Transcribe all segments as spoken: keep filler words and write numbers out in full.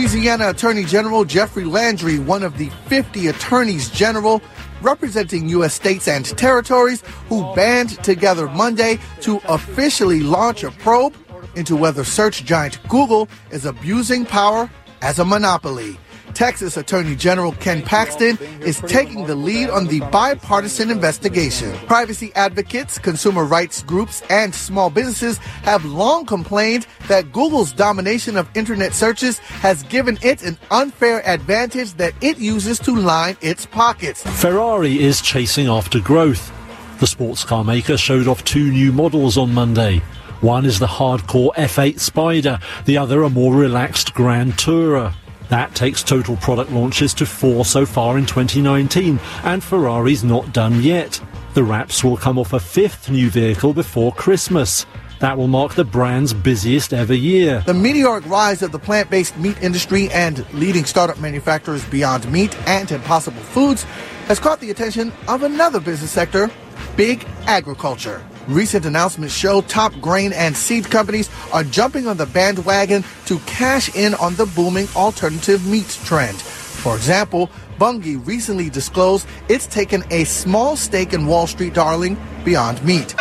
Louisiana Attorney General Jeffrey Landry, one of the fifty attorneys general representing U S states and territories who band together Monday to officially launch a probe into whether search giant Google is abusing power as a monopoly. Texas Attorney General Ken Paxton is taking the lead on the bipartisan investigation. Privacy advocates, consumer rights groups, and small businesses have long complained that Google's domination of internet searches has given it an unfair advantage that it uses to line its pockets. Ferrari is chasing after growth. The sports car maker showed off two new models on Monday. One is the hardcore F eight Spider, the other a more relaxed Grand Tourer. That takes total product launches to four so far in twenty nineteen, and Ferrari's not done yet. The wraps will come off a fifth new vehicle before Christmas. That will mark the brand's busiest ever year. The meteoric rise of the plant-based meat industry and leading startup manufacturers Beyond Meat and Impossible Foods has caught the attention of another business sector, big agriculture. Recent announcements show top grain and seed companies are jumping on the bandwagon to cash in on the booming alternative meat trend. For example, Bunge recently disclosed it's taken a small stake in Wall Street darling Beyond Meat.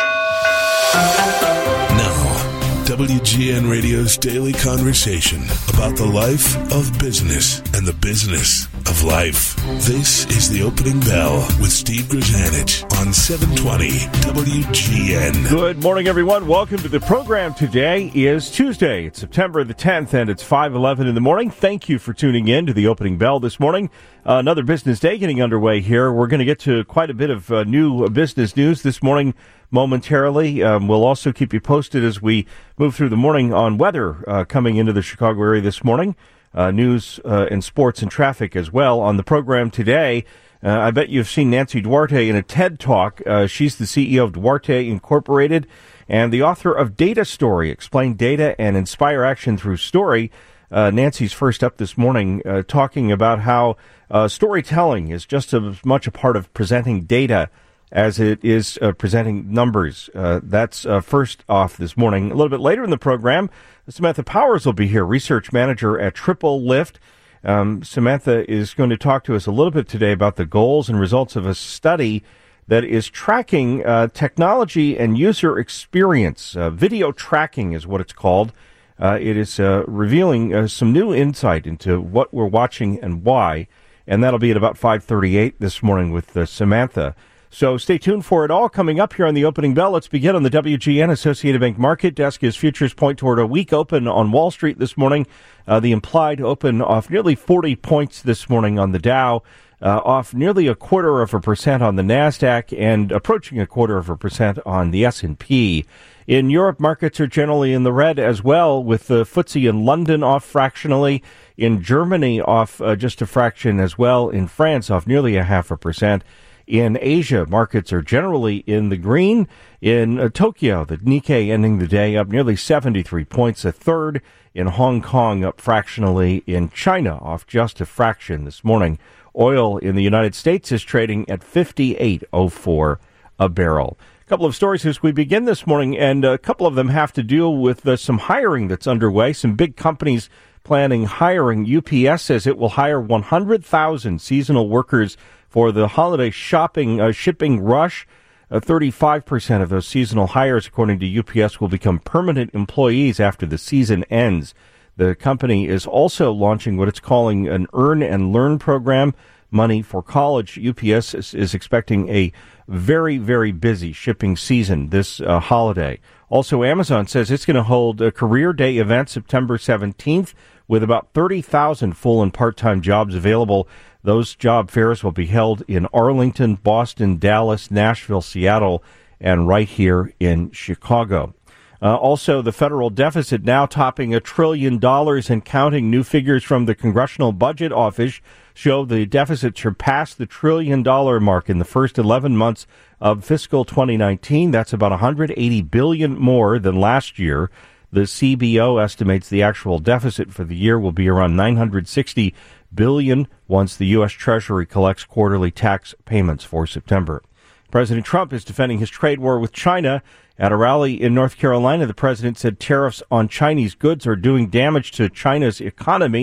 Now, W G N Radio's daily conversation about the life of business and the business of life. This is The Opening Bell with Steve Grzanich on seven twenty W G N. Good morning, everyone. Welcome to the program. Today is Tuesday. It's September the tenth, and it's five eleven in the morning. Thank you for tuning in to The Opening Bell this morning. Uh, another business day getting underway here. We're going to get to quite a bit of uh, new business news this morning momentarily. Um, we'll also keep you posted as we move through the morning on weather uh, coming into the Chicago area this morning. Uh, news uh, and sports and traffic as well. On the program today, uh, I bet you've seen Nancy Duarte in a TED Talk. Uh, she's the C E O of Duarte Incorporated and the author of Data Story, Explain Data and Inspire Action Through Story. Uh, Nancy's first up this morning uh, talking about how uh, storytelling is just as much a part of presenting data as it is uh, presenting numbers. Uh, that's uh, first off this morning. A little bit later in the program, Samantha Powers will be here, research manager at Triple Lift. Um, Samantha is going to talk to us a little bit today about the goals and results of a study that is tracking uh, technology and user experience. Uh, video tracking is what it's called. Uh, it is uh, revealing uh, some new insight into what we're watching and why, and that'll be at about five thirty-eight this morning with uh, Samantha. So stay tuned for it all coming up here on the Opening Bell. Let's begin on the W G N Associated Bank market desk as futures point toward a weak open on Wall Street this morning. Uh, the implied open off nearly forty points this morning on the Dow, uh, off nearly a quarter of a percent on the NASDAQ, and approaching a quarter of a percent on the S and P. In Europe, markets are generally in the red as well, with the F T S E in London off fractionally. In Germany, off uh, just a fraction as well. In France, off nearly a half a percent. In Asia, markets are generally in the green. In uh, Tokyo, the Nikkei ending the day up nearly seventy-three points, a third. In Hong Kong, up fractionally. In China, off just a fraction this morning. Oil in the United States is trading at fifty-eight oh four a barrel. A couple of stories as we begin this morning, and a couple of them have to deal with uh, some hiring that's underway. Some big companies planning hiring. U P S says it will hire one hundred thousand seasonal workers for the holiday shopping uh, shipping rush. Uh, thirty-five percent of those seasonal hires, according to U P S, will become permanent employees after the season ends. The company is also launching what it's calling an Earn and Learn program, money for college. U P S is, is expecting a very, very busy shipping season this uh, holiday. Also, Amazon says it's going to hold a Career Day event September seventeenth with about thirty thousand full and part-time jobs available. Those job fairs will be held in Arlington, Boston, Dallas, Nashville, Seattle, and right here in Chicago. Uh, also, the federal deficit now topping a trillion dollars and counting. New figures from the Congressional Budget Office show the deficit surpassed the trillion dollar mark in the first eleven months of fiscal twenty nineteen. That's about one hundred eighty billion dollars more than last year. The C B O estimates the actual deficit for the year will be around nine hundred sixty billion dollars once the U S. Treasury collects quarterly tax payments for September. President Trump is defending his trade war with China. At a rally in North Carolina, the president said tariffs on Chinese goods are doing damage to China's economy.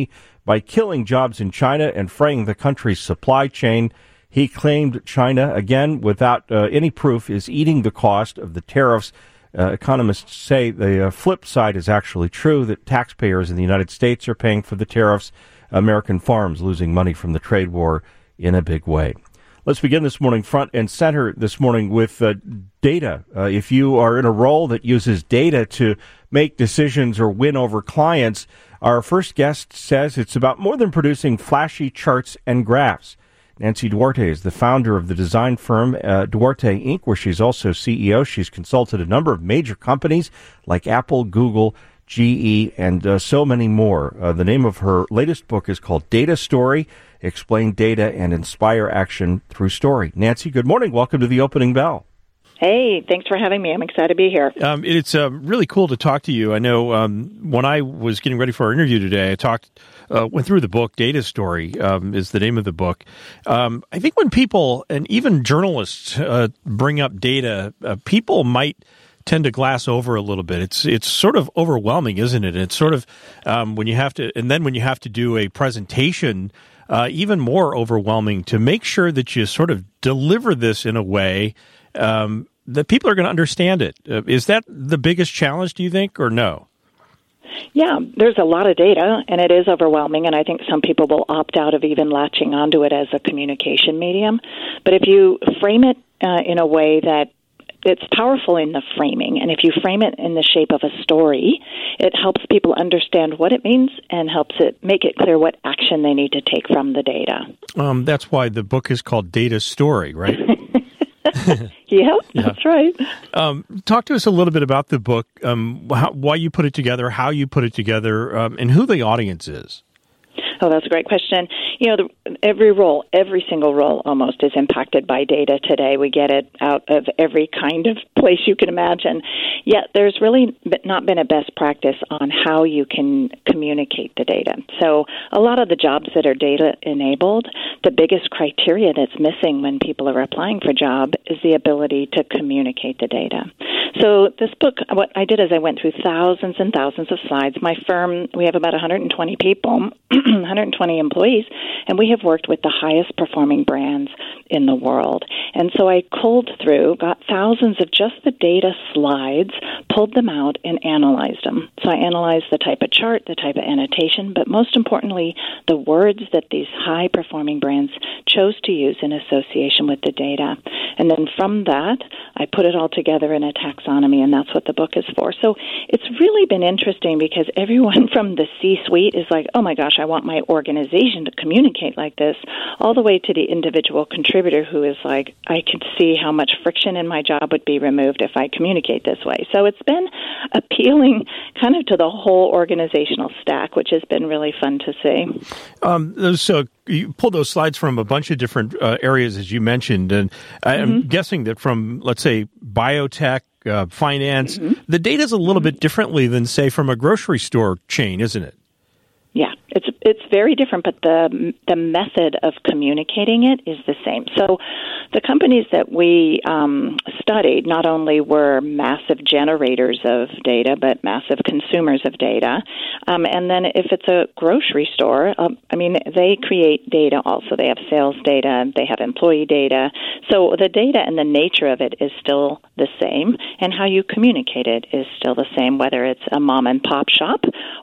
by killing jobs in China and fraying the country's supply chain. He claimed China, again, without uh, any proof, is eating the cost of the tariffs. Uh, economists say the uh, flip side is actually true, that taxpayers in the United States are paying for the tariffs, American farms losing money from the trade war in a big way. Let's begin this morning front and center this morning with uh, data. Uh, if you are in a role that uses data to make decisions or win over clients, our first guest says it's about more than producing flashy charts and graphs. Nancy Duarte is the founder of the design firm uh, Duarte Incorporated, where she's also C E O. She's consulted a number of major companies like Apple, Google, G E, and uh, so many more. Uh, the name of her latest book is called Data Story, Explain Data and Inspire Action Through Story. Nancy, good morning. Welcome to the Opening Bell. Hey, thanks for having me. I'm excited to be here. Um, it's uh, really cool to talk to you. I know um, when I was getting ready for our interview today, I talked, uh, went through the book. Data Story um, is the name of the book. Um, I think when people, and even journalists, uh, bring up data, uh, people might tend to glass over a little bit. It's it's sort of overwhelming, isn't it? It's sort of um, when you have to, and then when you have to do a presentation, uh, even more overwhelming to make sure that you sort of deliver this in a way Um, that people are going to understand it. Uh, is that the biggest challenge, do you think, or no? Yeah, there's a lot of data, and it is overwhelming, and I think some people will opt out of even latching onto it as a communication medium. But if you frame it uh, in a way that it's powerful in the framing, and if you frame it in the shape of a story, it helps people understand what it means and helps it make it clear what action they need to take from the data. Um, that's why the book is called Data Story, right? Yep, yeah. That's right. Um, talk to us a little bit about the book, um, how, why you put it together, how you put it together, um, and who the audience is. Oh, that's a great question. You know, the, every role, every single role almost is impacted by data today. We get it out of every kind of place you can imagine. Yet there's really not been a best practice on how you can communicate the data. So a lot of the jobs that are data-enabled, the biggest criteria that's missing when people are applying for a job is the ability to communicate the data. So this book, what I did is I went through thousands and thousands of slides. My firm, we have about one hundred twenty people, one hundred twenty employees, and we have worked with the highest performing brands in the world. And so I culled through, got thousands of just the data slides, pulled them out, and analyzed them. So I analyzed the type of chart, the type of annotation, but most importantly, the words that these high performing brands chose to use in association with the data. And then from that, I put it all together in a taxonomy, and that's what the book is for. So it's really been interesting because everyone from the C-suite is like, oh my gosh, I want my organization to communicate like this, all the way to the individual contributor who is like, I could see how much friction in my job would be removed if I communicate this way. So it's been appealing kind of to the whole organizational stack, which has been really fun to see. Um, so you pulled those slides from a bunch of different uh, areas, as you mentioned, and I'm mm-hmm. guessing that from, let's say, biotech, uh, finance, mm-hmm. the data is a little mm-hmm. bit differently than, say, from a grocery store chain, isn't it? Yeah, it's it's very different, but the the method of communicating it is the same. So the companies that we um, studied not only were massive generators of data, but massive consumers of data. Um, and then if it's a grocery store, um, I mean, they create data also. They have sales data, they have employee data. So the data and the nature of it is still the same, and how you communicate it is still the same, whether it's a mom and pop shop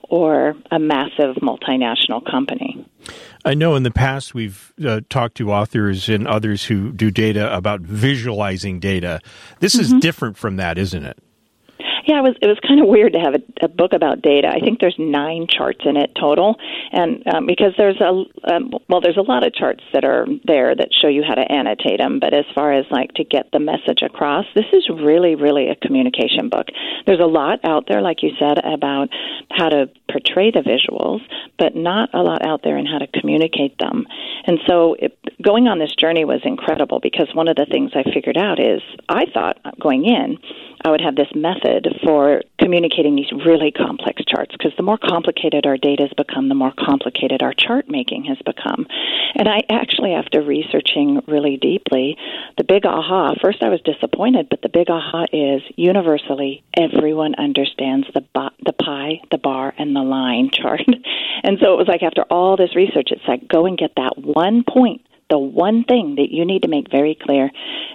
or a massive multinational company. I know in the past we've uh, talked to authors and others who do data about visualizing data. This mm-hmm. is different from that, isn't it? Yeah, it was it was kind of weird to have a, a book about data. I think there's nine charts in it total, and um, because there's a um, well, there's a lot of charts that are there that show you how to annotate them. But as far as like to get the message across, this is really, really a communication book. There's a lot out there, like you said, about how to portray the visuals, but not a lot out there in how to communicate them. And so it, going on this journey was incredible because one of the things I figured out is I thought going in I would have this method for communicating these really complex charts, because the more complicated our data has become, the more complicated our chart making has become. And I actually, after researching really deeply, the big aha, first I was disappointed, but the big aha is universally everyone understands the bo- the pie, the bar, and the line chart. And so it was like after all this research, it's like go and get that one point, the one thing that you need to make very clear,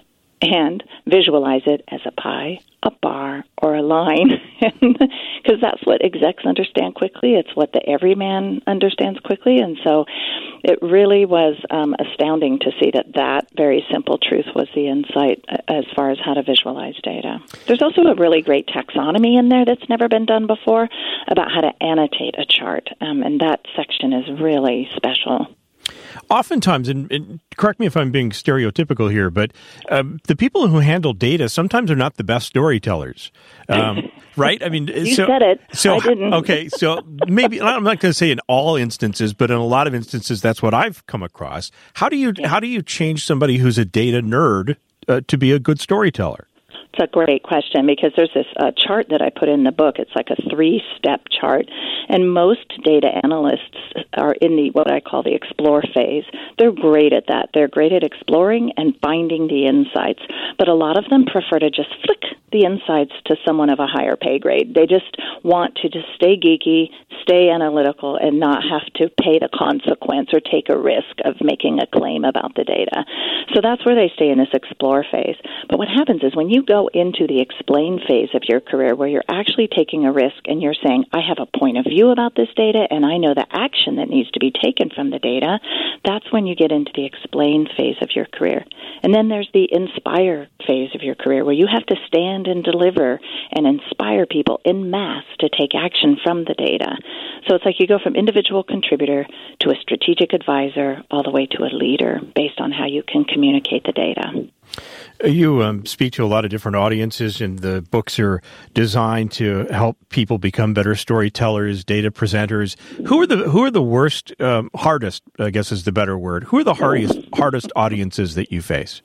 and visualize it as a pie, a bar, or a line, because that's what execs understand quickly. It's what the everyman understands quickly, and so it really was um, astounding to see that that very simple truth was the insight as far as how to visualize data. There's also a really great taxonomy in there that's never been done before about how to annotate a chart, um, and that section is really special. Oftentimes, and, and correct me if I'm being stereotypical here, but um, the people who handle data sometimes are not the best storytellers, um, right? I mean, you so, said it. So, I didn't. Okay, so maybe I'm not going to say in all instances, but in a lot of instances, that's what I've come across. How do you yeah. how do you change somebody who's a data nerd uh, to be a good storyteller? It's a great question because there's this uh, chart that I put in the book. It's like a three-step chart, and most data analysts are in the what I call the explore phase. They're great at that. They're great at exploring and finding the insights, but a lot of them prefer to just flick the insights to someone of a higher pay grade. They just want to just stay geeky, stay analytical, and not have to pay the consequence or take a risk of making a claim about the data. So that's where they stay in this explore phase. But what happens is when you go into the explain phase of your career where you're actually taking a risk and you're saying, I have a point of view about this data and I know the action that needs to be taken from the data, that's when you get into the explain phase of your career. And then there's the inspire phase of your career where you have to stand and deliver and inspire people en masse to take action from the data. So it's like you go from individual contributor to a strategic advisor all the way to a leader based on how you can communicate the data. You um, speak to a lot of different audiences, and the books are designed to help people become better storytellers, data presenters. Who are the who are the worst, um, hardest, I guess is the better word. Who are the hardest hardest audiences that you face?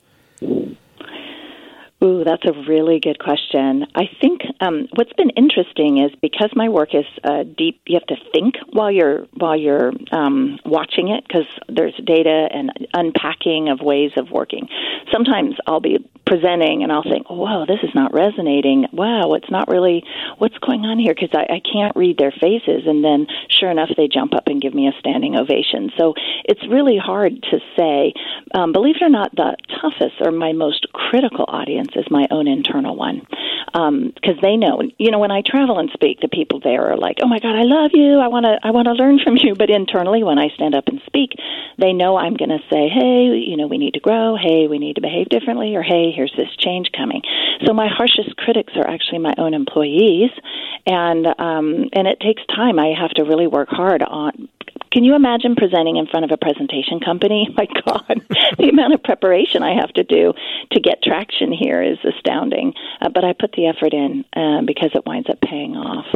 Ooh, that's a really good question. I think um, what's been interesting is because my work is uh, deep, you have to think while you're while you're um, watching it because there's data and unpacking of ways of working. Sometimes I'll be presenting and I'll think, oh, whoa, this is not resonating. Wow, it's not really, what's going on here? Because I, I can't read their faces. And then sure enough, they jump up and give me a standing ovation. So it's really hard to say. Um, believe it or not, the toughest or my most critical audience is my own internal one. Because um, they know, you know, when I travel and speak, the people there are like, oh my God, I love you. I want to I want to learn from you. But internally, when I stand up and speak, they know I'm going to say, hey, you know, we need to grow. Hey, we need to behave differently. Or hey, here's this change coming. So my harshest critics are actually my own employees. And um, and it takes time. I have to really work hard on. Can you imagine presenting in front of a presentation company? My God, the amount of preparation I have to do to get traction here is astounding. Uh, but I put the effort in uh, because it winds up paying off.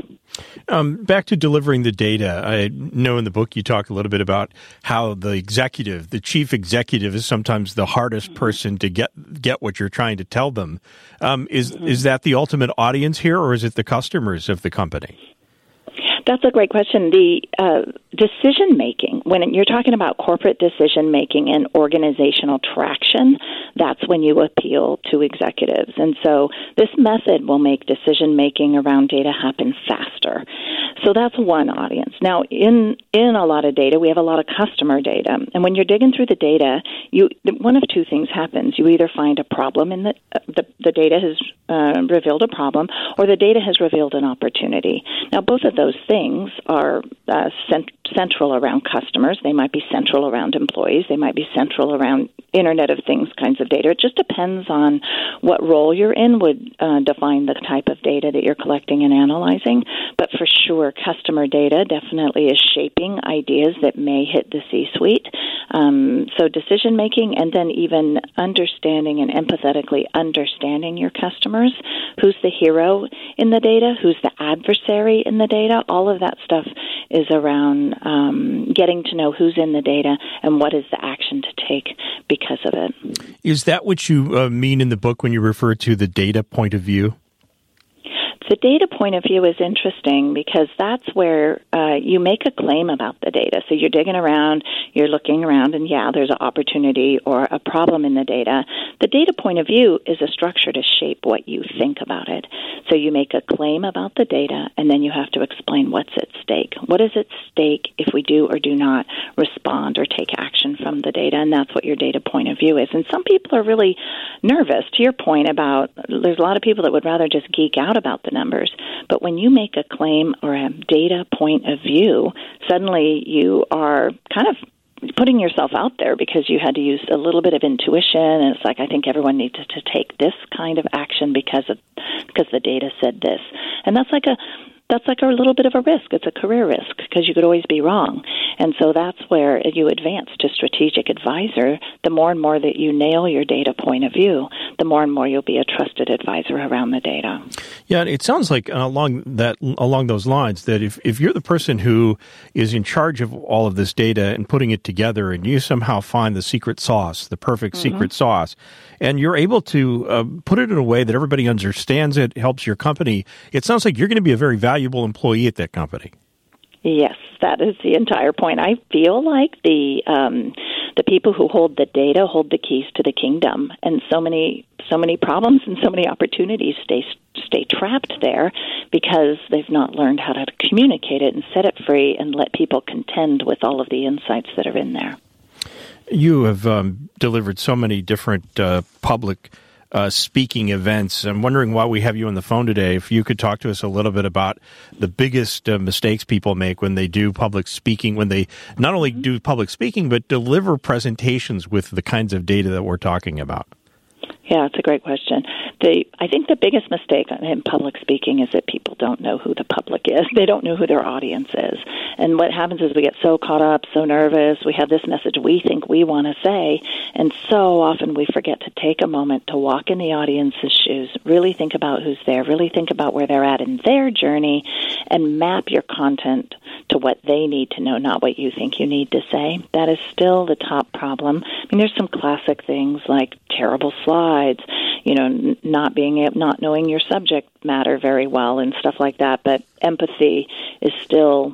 Um, back to delivering the data. I know in the book you talk a little bit about how the executive, the chief executive, is sometimes the hardest person to get get what you're trying to tell them. Um, is mm-hmm. is that the ultimate audience here, or is it the customers of the company? That's a great question. The uh, decision-making, when you're talking about corporate decision-making and organizational traction, that's when you appeal to executives. And so this method will make decision-making around data happen faster. So that's one audience. Now, in in a lot of data, we have a lot of customer data. And when you're digging through the data, you one of two things happens. You either find a problem in the the, the data has uh, revealed a problem, or the data has revealed an opportunity. Now, both of those things are uh, cent- central around customers. They might be central around employees. They might be central around Internet of Things kinds of data. It just depends on what role you're in would uh, define the type of data that you're collecting and analyzing. But for sure, customer data definitely is shaping ideas that may hit the C-suite. Um, so decision making, and then even understanding and empathetically understanding your customers. Who's the hero in the data? Who's the adversary in the data? All of that stuff is around um, getting to know who's in the data and what is the action to take because of it. Is that what you uh, mean in the book when you refer to the data point of view? The data point of view is interesting because that's where uh, you make a claim about the data. So you're digging around, you're looking around, and yeah, there's an opportunity or a problem in the data. The data point of view is a structure to shape what you think about it. So you make a claim about the data, and then you have to explain what's at stake. What is at stake if we do or do not respond or take action from the data? And that's what your data point of view is. And some people are really nervous, to your point about, there's a lot of people that would rather just geek out about the numbers. But when you make a claim or a data point of view, suddenly you are kind of putting yourself out there because you had to use a little bit of intuition, and it's like, I think everyone needs to take this kind of action because of because the data said this. And that's like a That's like a little bit of a risk. It's a career risk because you could always be wrong. And so that's where you advance to strategic advisor. The more and more that you nail your data point of view, the more and more you'll be a trusted advisor around the data. Yeah, it sounds like along that along those lines that if, if you're the person who is in charge of all of this data and putting it together, and you somehow find the secret sauce, the perfect mm-hmm. secret sauce, and you're able to uh, put it in a way that everybody understands it, helps your company, it sounds like you're going to be a very valuable employee at that company. Yes, that is the entire point. I feel like the um, the people who hold the data hold the keys to the kingdom, and so many so many problems and so many opportunities stay stay trapped there because they've not learned how to communicate it and set it free and let people contend with all of the insights that are in there. You have um, delivered so many different uh, public Uh, speaking events. I'm wondering why we have you on the phone today. If you could talk to us a little bit about the biggest uh, mistakes people make when they do public speaking, when they not only do public speaking, but deliver presentations with the kinds of data that we're talking about. Yeah, it's a great question. The, I think the biggest mistake in public speaking is that people don't know who the public is. They don't know who their audience is. And what happens is we get so caught up, so nervous, we have this message we think we want to say, and so often we forget to take a moment to walk in the audience's shoes, really think about who's there, really think about where they're at in their journey, and map your content to what they need to know, not what you think you need to say. That is still the top problem. I mean, there's some classic things like terrible slides, you know, n- not being able, not knowing your subject matter very well and stuff like that. But empathy is still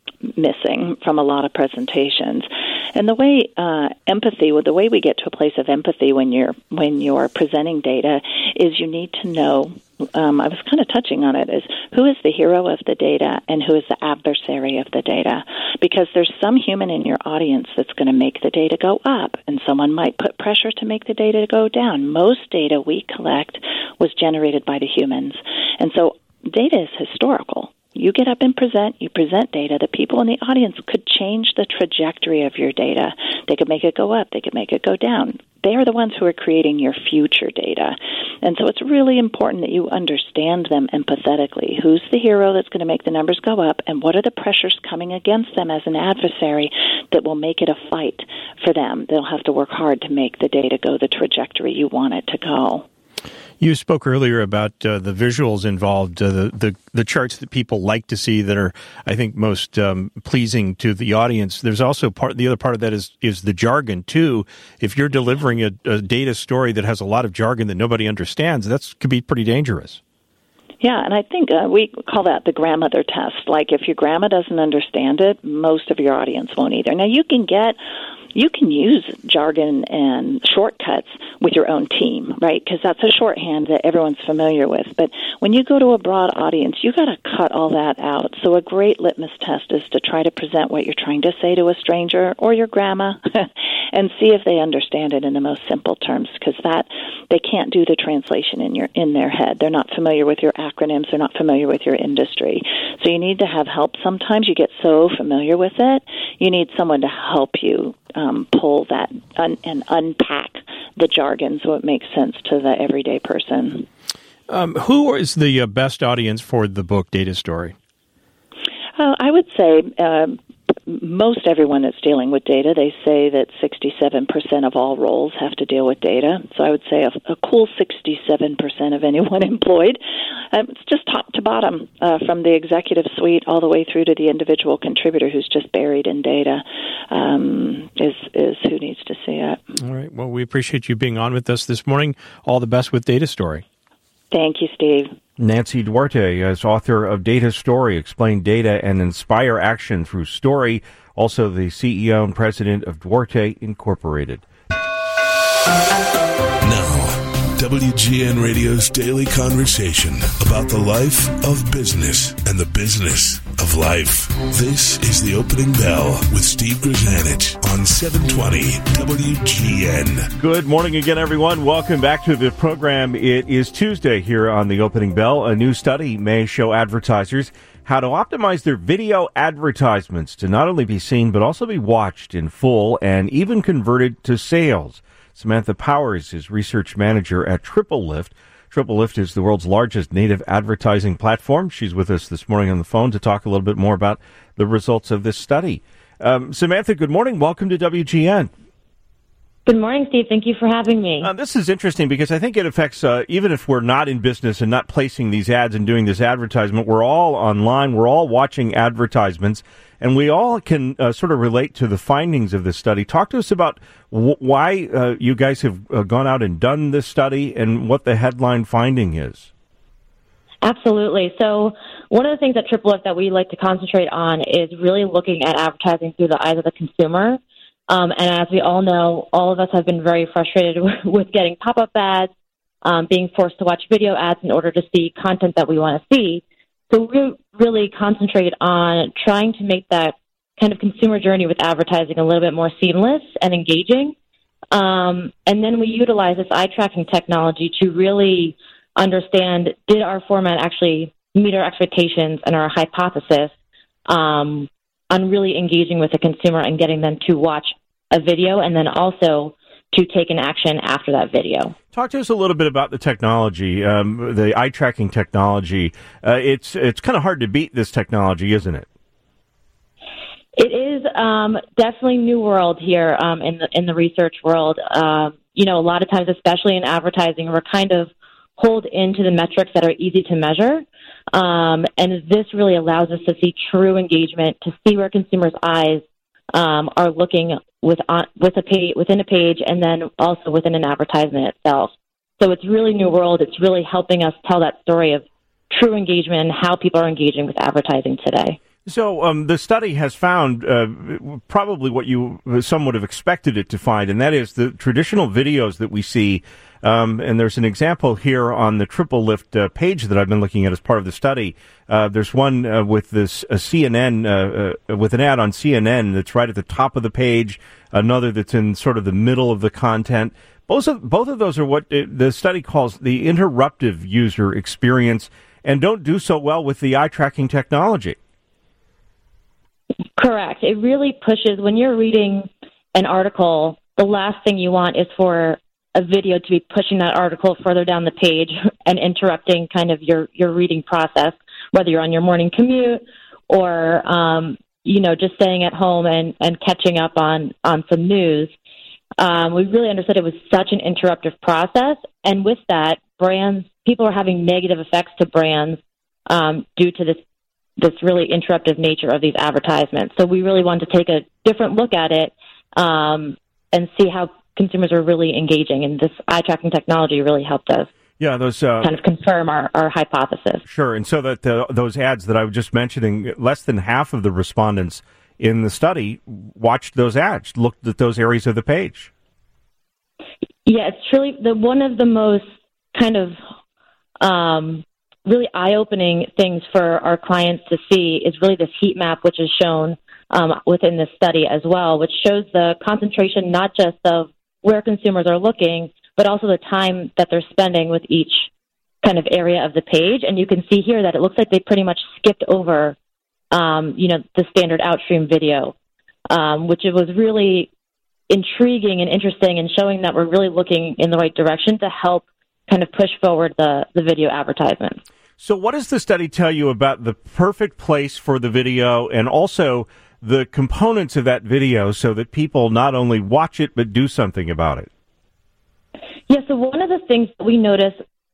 missing from a lot of presentations. And the way uh, empathy, well, the way we get to a place of empathy when you're when you're presenting data is you need to know. Um, I was kind of touching on it, is who is the hero of the data and who is the adversary of the data? Because there's some human in your audience that's going to make the data go up, and someone might put pressure to make the data go down. Most data we collect was generated by the humans. And so data is historical. You get up and present, you present data. The people in the audience could change the trajectory of your data. They could make it go up. They could make it go down. They are the ones who are creating your future data. And so it's really important that you understand them empathetically. Who's the hero that's going to make the numbers go up, and what are the pressures coming against them as an adversary that will make it a fight for them? They'll have to work hard to make the data go the trajectory you want it to go. You spoke earlier about uh, the visuals involved, uh, the, the the charts that people like to see that are, I think, most um, pleasing to the audience. There's also part. The other part of that is is the jargon too. If you're delivering a, a data story that has a lot of jargon that nobody understands, that could be pretty dangerous. Yeah, and I think uh, we call that the grandmother test. Like, if your grandma doesn't understand it, most of your audience won't either. Now, you can get you can use jargon and shortcuts with your own team, right? Because that's a shorthand that everyone's familiar with. But when you go to a broad audience, you got to cut all that out. So a great litmus test is to try to present what you're trying to say to a stranger or your grandma and see if they understand it in the most simple terms, because that they can't do the translation in your in their head. They're not familiar with your acronyms. They're not familiar with your industry. So you need to have help. Sometimes you get so familiar with it, you need someone to help you Um, pull that un- and unpack the jargon so it makes sense to the everyday person. Um, who is the uh, best audience for the book Data Story? Uh, I would say uh, most everyone that's dealing with data. They say that sixty-seven percent of all roles have to deal with data. So I would say a, a cool sixty-seven percent of anyone employed. Um, it's just top to bottom, uh, from the executive suite all the way through to the individual contributor who's just buried in data, um, is, is who needs to see it. All right. Well, we appreciate you being on with us this morning. All the best with Data Story. Thank you, Steve. Nancy Duarte is author of Data Story, Explain Data and Inspire Action Through Story, also the C E O and president of Duarte Incorporated. Now, W G N Radio's daily conversation about the life of business and the business of life. This is The Opening Bell with Steve Grzanich on seven twenty W G N. Good morning again, everyone. Welcome back to the program. It is Tuesday here on The Opening Bell. A new study may show advertisers how to optimize their video advertisements to not only be seen but also be watched in full and even converted to sales. Samantha Powers is research manager at TripleLift. TripleLift is the world's largest native advertising platform. She's with us this morning on the phone to talk a little bit more about the results of this study. Um, Samantha, good morning. Welcome to W G N. Good morning, Steve. Thank you for having me. Uh, this is interesting because I think it affects, uh, even if we're not in business and not placing these ads and doing this advertisement, we're all online, we're all watching advertisements, and we all can uh, sort of relate to the findings of this study. Talk to us about w- why uh, you guys have uh, gone out and done this study and what the headline finding is. Absolutely. So one of the things at TripleLift that we like to concentrate on is really looking at advertising through the eyes of the consumer. Um, and as we all know, all of us have been very frustrated with getting pop-up ads, um, being forced to watch video ads in order to see content that we want to see. So we really concentrate on trying to make that kind of consumer journey with advertising a little bit more seamless and engaging. Um, and then we utilize this eye tracking technology to really understand, did our format actually meet our expectations and our hypothesis um, on really engaging with the consumer and getting them to watch a video and then also to take an action after that video. Talk to us a little bit about the technology, um, the eye tracking technology. Uh, it's it's kind of hard to beat this technology, isn't it? It is um, definitely new world here um, in the in the research world. Um, you know, a lot of times, especially in advertising, we're kind of holed into the metrics that are easy to measure. Um, and this really allows us to see true engagement, to see where consumers' eyes um, are looking with on, with a page, within a page, and then also within an advertisement itself. So it's really new world. It's really helping us tell that story of true engagement and how people are engaging with advertising today. So um, the study has found uh, probably what you some would have expected it to find, and that is the traditional videos that we see. Um, and there's an example here on the TripleLift uh, page that I've been looking at as part of the study. Uh, there's one uh, with this uh, C N N, uh, uh, with an ad on C N N that's right at the top of the page, another that's in sort of the middle of the content. Both of, both of those are what it, the study calls the interruptive user experience and don't do so well with the eye tracking technology. Correct. It really pushes, when you're reading an article, the last thing you want is for a video to be pushing that article further down the page and interrupting kind of your, your reading process, whether you're on your morning commute or, um, you know, just staying at home and, and catching up on, on some news. Um, we really understood it was such an interruptive process. And with that, brands, people are having negative effects to brands um, due to this this really interruptive nature of these advertisements. So we really wanted to take a different look at it um, and see how consumers are really engaging. And this eye tracking technology really helped us yeah, those, uh, kind of confirm our, our hypothesis. Sure. And so that the, those ads that I was just mentioning, less than half of the respondents in the study watched those ads, looked at those areas of the page. Yeah, it's truly the one of the most kind of um, really eye-opening things for our clients to see is really this heat map, which is shown um, within this study as well, which shows the concentration not just of where consumers are looking, but also the time that they're spending with each kind of area of the page. And you can see here that it looks like they pretty much skipped over, um, you know, the standard outstream video, um, which it was really intriguing and interesting and showing that we're really looking in the right direction to help kind of push forward the, the video advertisement. So what does the study tell you about the perfect place for the video and also the components of that video so that people not only watch it but do something about it? Yeah, so one of the things that we notice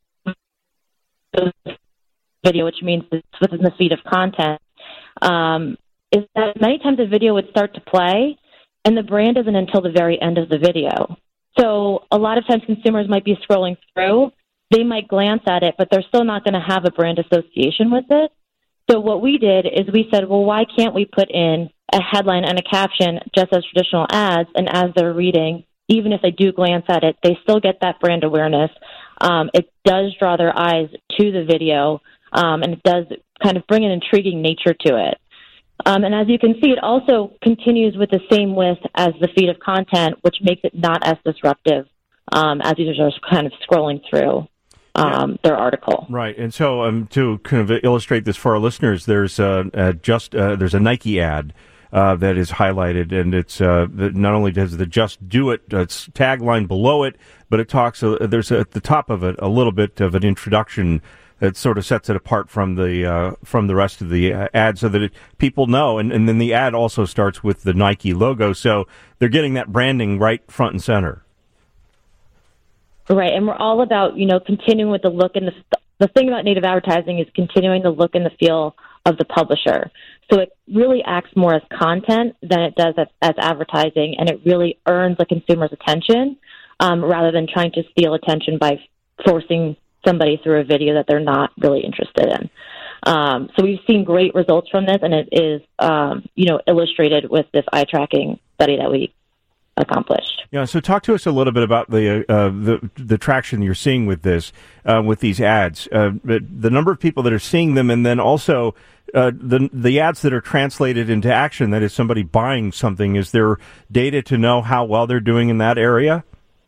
video, which means it's within the feed of content, um, is that many times a video would start to play and the brand isn't until the very end of the video. So a lot of times consumers might be scrolling through they might glance at it, but they're still not going to have a brand association with it. So what we did is we said, well, why can't we put in a headline and a caption just as traditional ads, and as they're reading, even if they do glance at it, they still get that brand awareness. Um, it does draw their eyes to the video, um, and it does kind of bring an intriguing nature to it. Um, and as you can see, it also continues with the same width as the feed of content, which makes it not as disruptive um, as users are kind of scrolling through um, yeah. their article. Right, and so um, to kind of illustrate this for our listeners, there's uh, uh, just uh, there's a Nike ad uh, that is highlighted, and it's uh, not only does the "Just Do It" uh, tagline below it, but it talks. Uh, there's at the top of it a little bit of an introduction. It sort of sets it apart from the uh, from the rest of the uh, ad, so that it, people know. And, and then the ad also starts with the Nike logo, so they're getting that branding right front and center. Right, and we're all about, you know, continuing with the look and the the thing about native advertising is continuing the look and the feel of the publisher. So it really acts more as content than it does as, as advertising, and it really earns the consumer's attention um, rather than trying to steal attention by forcing somebody through a video that they're not really interested in. Um, so we've seen great results from this, and it is, um, you know, illustrated with this eye tracking study that we accomplished. Yeah. So talk to us a little bit about the uh, the the traction you're seeing with this, uh, with these ads, uh, the number of people that are seeing them, and then also uh, the the ads that are translated into action. That is, somebody buying something. Is there data to know how well they're doing in that area?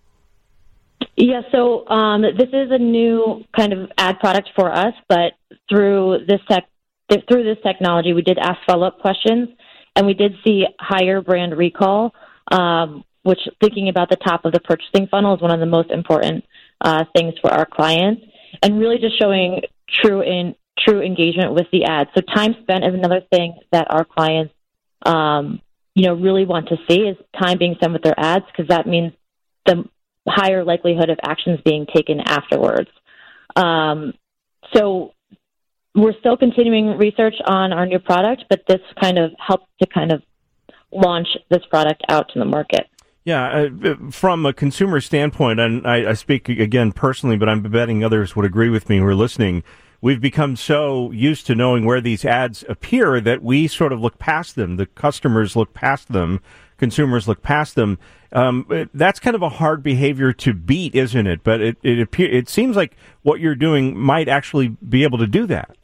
Yeah, so um, this is a new kind of ad product for us, but through this tech, through this technology, we did ask follow-up questions, and we did see higher brand recall, um, which, thinking about the top of the purchasing funnel, is one of the most important uh, things for our clients, and really just showing true in true engagement with the ad. So time spent is another thing that our clients, um, you know, really want to see, is time being spent with their ads, because that means the higher likelihood of actions being taken afterwards. Um, so we're still continuing research on our new product, but this kind of helps to kind of launch this product out to the market. Yeah, uh, from a consumer standpoint, and I, I speak again personally, but I'm betting others would agree with me who are listening, we've become so used to knowing where these ads appear that we sort of look past them. The customers look past them. Consumers look past them. Um, it, that's kind of a hard behavior to beat, isn't it? But it it, appear, it seems like what you're doing might actually be able to do that.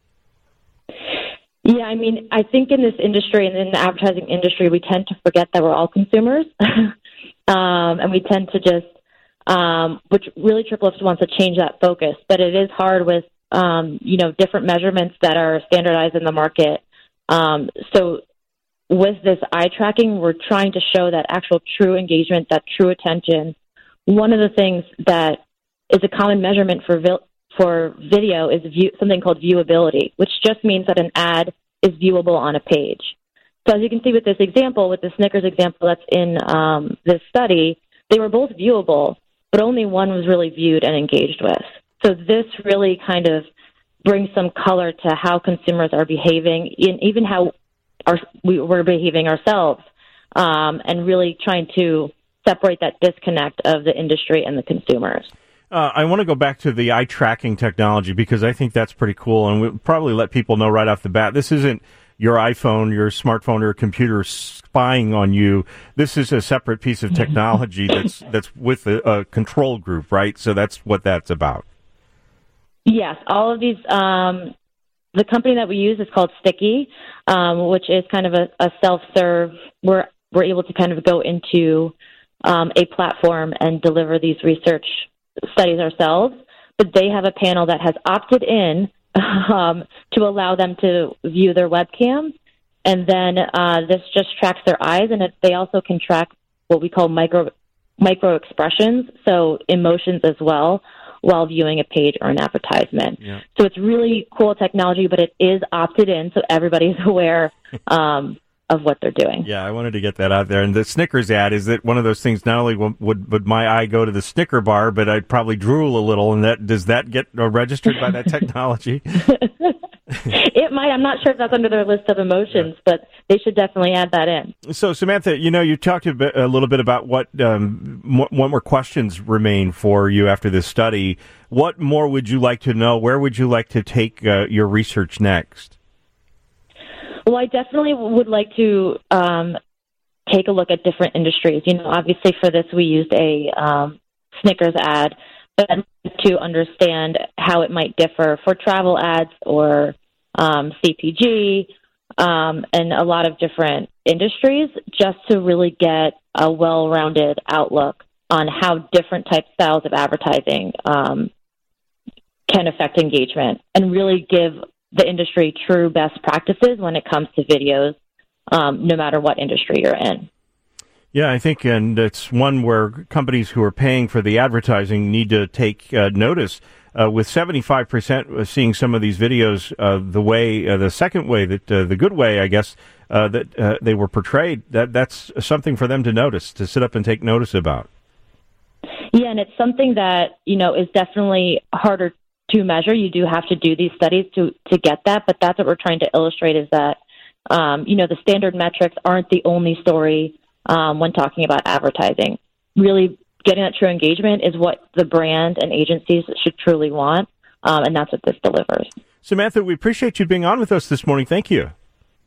Yeah, I mean, I think in this industry and in the advertising industry, we tend to forget that we're all consumers, um, and we tend to just, um, which really TripleLift wants to change that focus. But it is hard with, um, you know, different measurements that are standardized in the market. Um, so. With this eye tracking, we're trying to show that actual true engagement, that true attention. One of the things that is a common measurement for vi- for video is view- something called viewability, which just means that an ad is viewable on a page. So as you can see with this example, with the Snickers example that's in um, this study, they were both viewable, but only one was really viewed and engaged with. So this really kind of brings some color to how consumers are behaving, in even how Our, we, we're behaving ourselves, um, and really trying to separate that disconnect of the industry and the consumers. Uh, I want to go back to the eye tracking technology, because I think that's pretty cool, and we'll probably let people know right off the bat, this isn't your iPhone, your smartphone, or computer spying on you. This is a separate piece of technology that's that's with a, a control group, right? So that's what that's about. Yes, all of these. Um, The company that we use is called Sticky, um, which is kind of a, a self-serve. We're we're able to kind of go into um, a platform and deliver these research studies ourselves. But they have a panel that has opted in um, to allow them to view their webcam, and then uh, this just tracks their eyes, and it, they also can track what we call micro micro expressions, so emotions as well, while viewing a page or an advertisement. Yeah. So it's really cool technology, but it is opted in, so everybody's aware um, of what they're doing. Yeah, I wanted to get that out there. And the Snickers ad, is that one of those things, not only would, would, would my eye go to the Snicker bar, but I'd probably drool a little, and that does that get uh, registered by that technology? It might. I'm not sure if that's under their list of emotions, yeah. But they should definitely add that in. So, Samantha, you know, you talked a, bit, a little bit about what um, what more questions remain for you after this study. What more would you like to know? Where would you like to take uh, your research next? Well, I definitely would like to um, take a look at different industries. You know, obviously for this we used a um, Snickers ad, but I'd like to understand how it might differ for travel ads or um, C P G um, and a lot of different industries, just to really get a well-rounded outlook on how different type styles of advertising um, can affect engagement and really give the industry true best practices when it comes to videos, um, no matter what industry you're in. Yeah, I think, and it's one where companies who are paying for the advertising need to take uh, notice. Uh, with seventy-five percent seeing some of these videos uh, the way, uh, the second way, that uh, the good way, I guess, uh, that uh, they were portrayed, that that's something for them to notice, to sit up and take notice about. Yeah, and it's something that, you know, is definitely harder to measure. You do have to do these studies to, to get that, but that's what we're trying to illustrate is that, um, you know, the standard metrics aren't the only story um, when talking about advertising. Really getting that true engagement is what the brand and agencies should truly want, um, and that's what this delivers. Samantha, we appreciate you being on with us this morning. Thank you.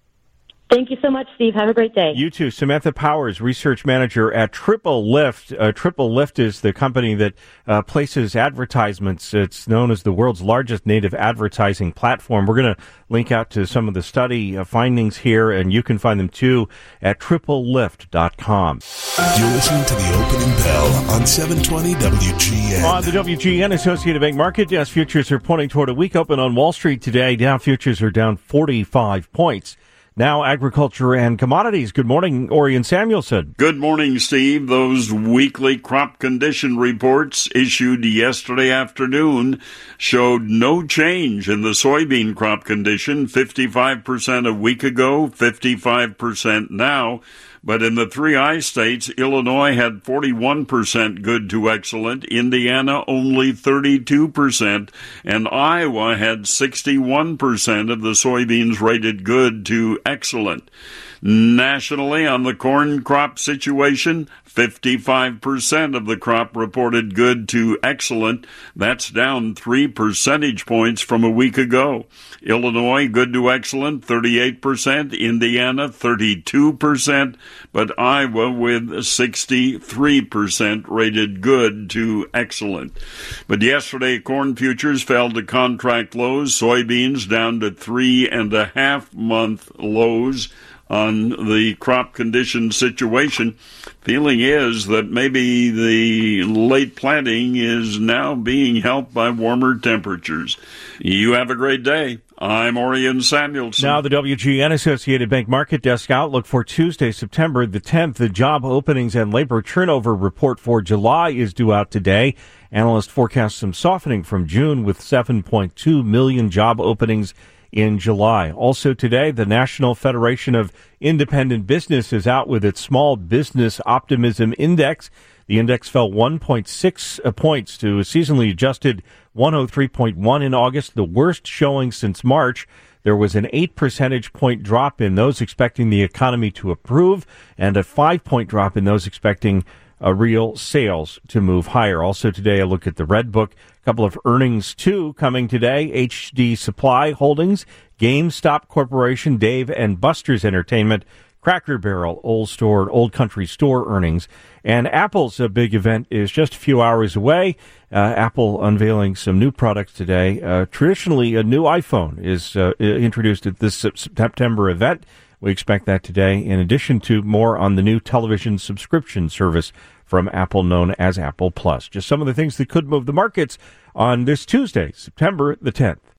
Thank you so much, Steve. Have a great day. You too. Samantha Powers, research manager at Triple Lift. Uh, Triple Lift is the company that uh, places advertisements. It's known as the world's largest native advertising platform. We're going to link out to some of the study uh, findings here, and you can find them too at triple lift dot com. You're listening to the opening bell on seven twenty W G N. On the W G N Associated Bank Market Desk, futures are pointing toward a weak open on Wall Street today. Dow futures are down forty-five points. Now, agriculture and commodities. Good morning, Orion Samuelson. Good morning, Steve. Those weekly crop condition reports issued yesterday afternoon showed no change in the soybean crop condition, fifty-five percent a week ago, fifty-five percent now. But in the three I states, Illinois had forty-one percent good to excellent, Indiana only thirty-two percent, and Iowa had sixty-one percent of the soybeans rated good to excellent. Nationally, on the corn crop situation, fifty-five percent of the crop reported good to excellent. That's down three percentage points from a week ago. Illinois, good to excellent, thirty-eight percent. Indiana, thirty-two percent. But Iowa with sixty-three percent rated good to excellent. But yesterday, corn futures fell to contract lows. Soybeans down to three and a half month lows on the crop condition situation. Feeling is that maybe the late planting is now being helped by warmer temperatures. You have a great day. I'm Orion Samuelson. Now the W G N Associated Bank Market Desk outlook for Tuesday, September the tenth. The job openings and labor turnover report for July is due out today. Analysts forecast some softening from June with seven point two million job openings in July. Also today, the National Federation of Independent Business is out with its Small Business Optimism Index. The index fell one point six points to a seasonally adjusted one oh three point one in August, the worst showing since March. There was an eight percentage point drop in those expecting the economy to improve and a five point drop in those expecting uh, real sales to move higher. Also today, a look at the Red Book. A couple of earnings, too, coming today. H D Supply Holdings, GameStop Corporation, Dave and Buster's Entertainment, Cracker Barrel, Old Store, Old Country Store earnings. And Apple's a big event is just a few hours away. Uh, Apple unveiling some new products today. Uh, traditionally, a new iPhone is uh, introduced at this September event. We expect that today, in addition to more on the new television subscription service from Apple known as Apple Plus. Just some of the things that could move the markets on this Tuesday, September the tenth.